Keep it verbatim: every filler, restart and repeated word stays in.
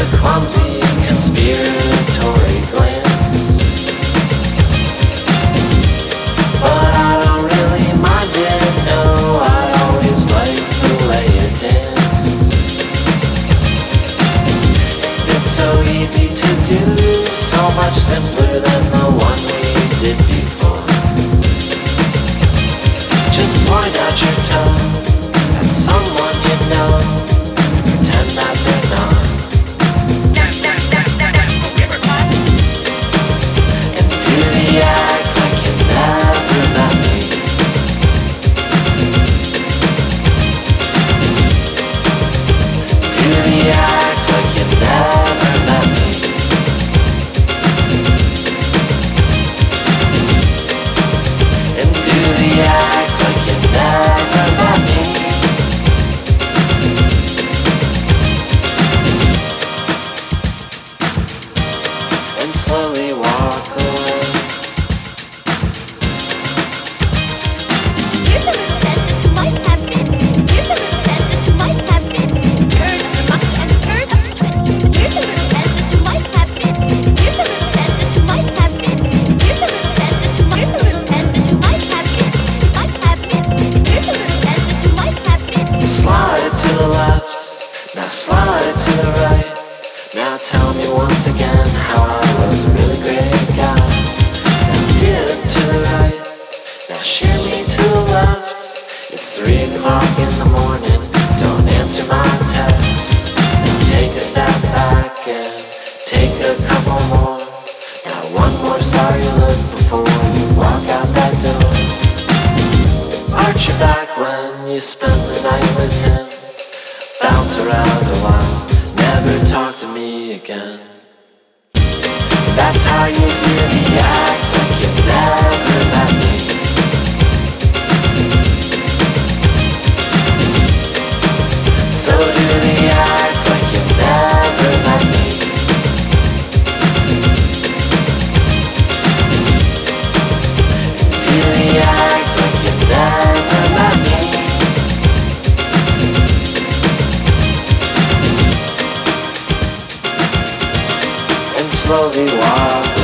the clumsy conspiratory glance. But I don't really mind it, no, I always like the way it danced. It's so easy to do, so much simpler than the one we did before. Just point out your tongue at someone you know, pretend that they're not, and do the act like you never met me. Do the act like you never met me. And do the act like you never met me. And slowly walk away. Here's a little dentist who might have business. Here's a little dentist who might have business. Turn of the monkey and the turn of the twist. Here's a little dentist who might have business. Here's a little dentist who might have business. Here's a little dentist who might. Here's a little dentist who might have business. Might have business. Here's a little dentist who might have business. Slide to the left, now slide to the right. Now tell me once again how I was a really great guy. Now dip to the right, now shimmy to the left. It's three o'clock in the morning, don't answer my text. Now take a step back and take a couple more. Now one more sorry look before you walk out that door. Arch your back when you spend the night with him. Bounce around a while, never talk to me again. That's how you do the act like you never met me. So do the act like you never met me. Do the act like you never met me. And slowly walk